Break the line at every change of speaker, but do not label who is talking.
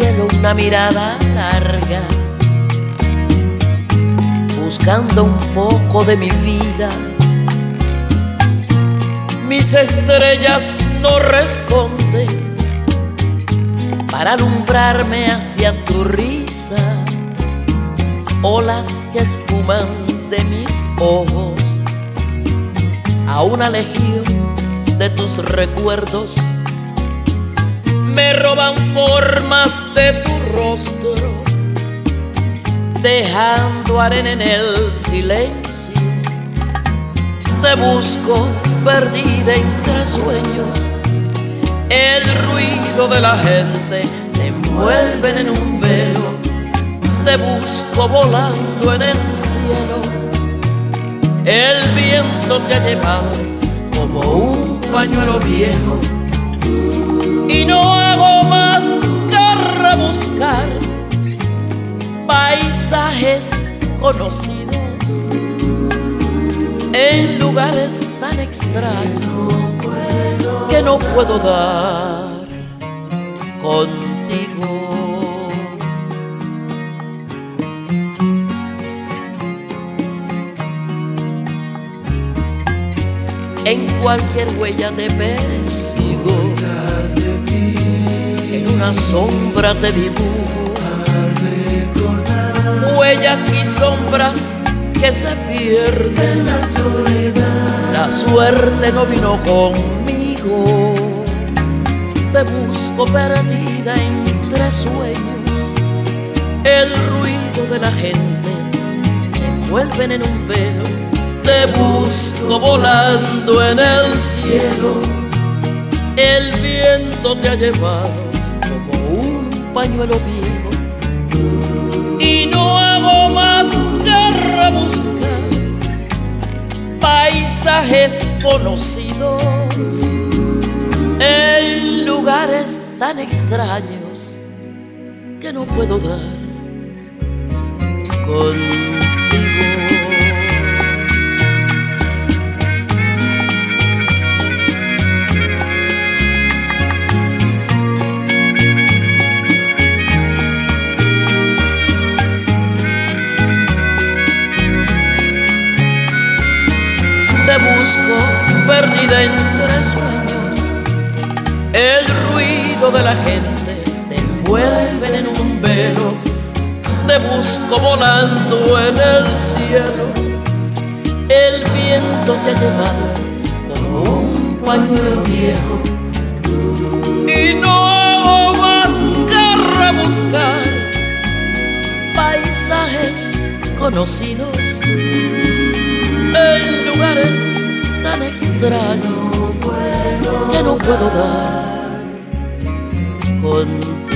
cielo una mirada larga, buscando un poco de mi vida. Mis estrellas no responden para alumbrarme hacia tu risa. Olas que esfuman de mis ojos a una legión de tus recuerdos me roban formas de tu rostro, dejando arena en el silencio. Te busco perdida entre sueños, el ruido de la gente te envuelven en un velo. Te busco volando en el cielo, el viento te ha llevado como un pañuelo viejo. Y no hago más que rebuscar paisajes conocidos en lugares tan extraños que no puedo dar contigo. En cualquier huella te persigo, en una sombra te dibujo, huellas y sombras que se pierden. La suerte no vino conmigo. Te busco perdida entre sueños, el ruido de la gente te envuelven en un velo. Te busco volando en el cielo, el viento te ha llevado como un pañuelo viejo. Y no hago más que rebuscar paisajes conocidos en lugares tan extraños que no puedo dar contigo. Te busco perdida entre sueños, el ruido de la gente te envuelven en un velo. Te busco volando en el cielo, el viento te ha llevado como un pañuelo viejo. Y no hago más que rebuscar paisajes conocidos en lugares tan extraños que no puedo dar contigo.